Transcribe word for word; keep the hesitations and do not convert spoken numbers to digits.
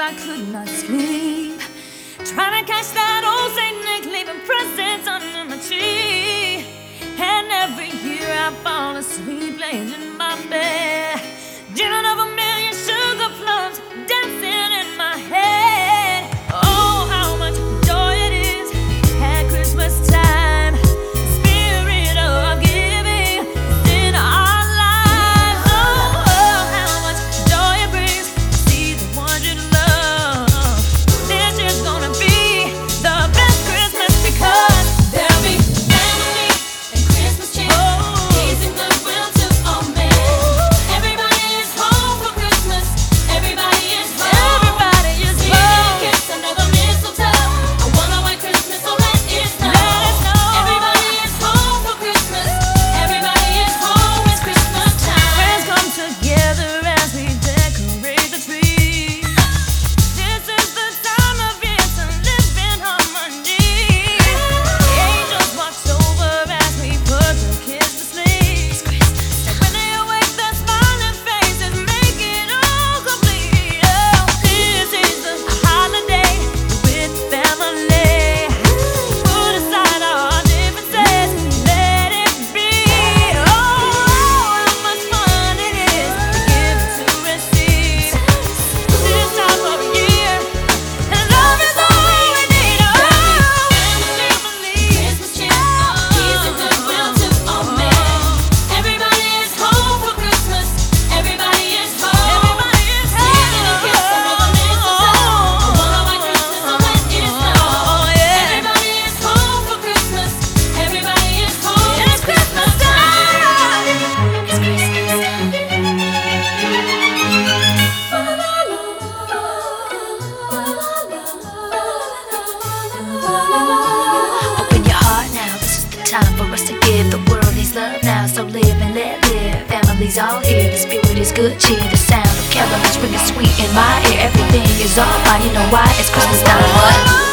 I could not sleep, trying to catch that old Saint Nick leaving presents under my tree. And every year I fall asleep laying in my bed, dreaming of a million sugar plums dancing in my head. Oh, how much joy it is at Christmas time. The spirit of giving is in our lives. Oh, oh, how much joy it brings to see the ones you love. This is gonna be the best Christmas because there'll be family and Christmas cheer. Oh, peace and goodwill to all men. Everybody is home for Christmas. Everybody is home. Everybody is home. Sweet kiss under the mistletoe. I wanna white Christmas, so let it snow. Let it snow. Everybody is home for Christmas. Everybody is home. It's Christmas time. Friends come together as we decorate the tree. This is the time of year to live in harmony. The angels watch over as we put the kids to sleep. And when they awake, their smiling faces make it all complete. Oh, this is the holiday with family. Put aside our differences, let it be. Oh, how much fun it is to give to receive. This time of year, and love is all we need. Oh, family, Christmas cheer, peace and goodwill to all men. Everybody is home for Christmas. Everybody is home. Everybody is home. Singing a kiss under the mistletoe. I wanna white Christmas, so let it snow. Everybody is home for Christmas. Everybody is home. It's Christmas time. It's Christmas time. Open your heart now, this is the time for us to give. The world needs love now, so live and let live. Family's all here, the spirit is good cheer. The sound of carols ringing sweet in my ear. Everything is all fine, you know why? It's Christmas time. What?